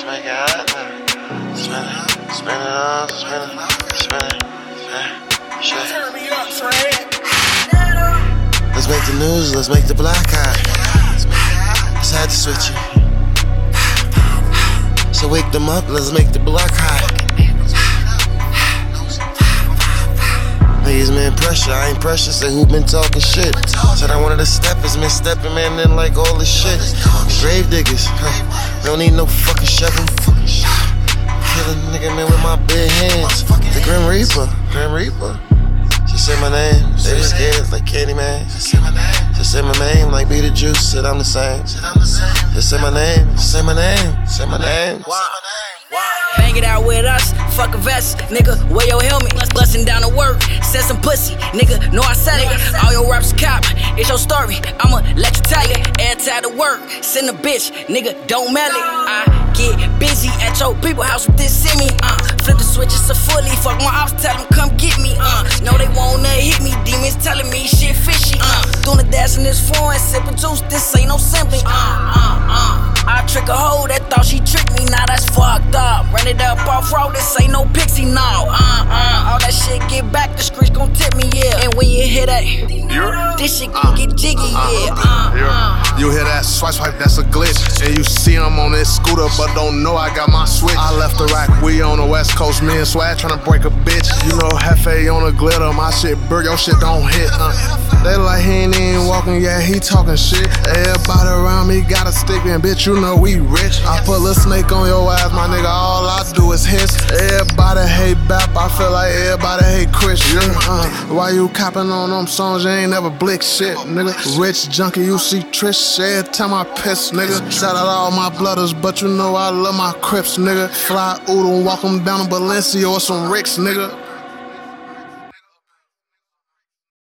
Let's make it hot now. Spin it on, spin it. Shit. Turn me up, Trey. Let's make the news, let's make the block hot. Let's have to switch it. So wake them up, let's make the block hot. Niggas, man, pressure, I ain't pressure. Say who been talking shit? Said I wanted to step, it's been stepping, man, then like all this shit. Grave diggers, don't need no fucking shovel. Kill a nigga, man, with my bare hands. The Grim Reaper. She said my name, they was scared like Candyman. She said my name like Beetlejuice, said I'm the same. Just say my name, say my name. Bang it out with us, fuck a vest, nigga, wear your helmet. Bustin' down to work, send some pussy, nigga, know I said it. All your raps cop, it's your story, I'ma let you tell it. Airtime to work, send a bitch, nigga, don't mail it. I get busy at your people house with this semi. Flip the switch, it's a fully, fuck my ops, tell them come get me. No, they wanna hit me, demons telling me shit fishy. Doing the dash in this foreign, sippin' juice, this ain't no simply. I trick a hoe that thought she tricked me, now that's fucked up. Run it up off road, this ain't no pixie, no. All that shit get back, the streets gon' tip me, yeah. And when you hear that, this shit gon' get jiggy, yeah. You hear that swipe, that's a glitch. And you see him on this scooter, but don't know I got my switch. I left the rack, we on the west coast, me and Swag tryna break a bitch. You know, Hefe on the glitter, my shit burr, your shit don't hit, They like he ain't even walking, yeah, he talking shit. Everybody around me got a stick, and bitch, you know we rich. I put a snake on your ass, my nigga, all I do is hiss. Everybody hate Bap, I feel like everybody hate Chris. Why you copping on them songs, you ain't never blick shit, nigga. Rich junkie, you see Trish, every time I piss, nigga. Shout out all my blooders, but you know I love my Crips, nigga. Fly Oodle, walk them down to Valencia or some Ricks, nigga.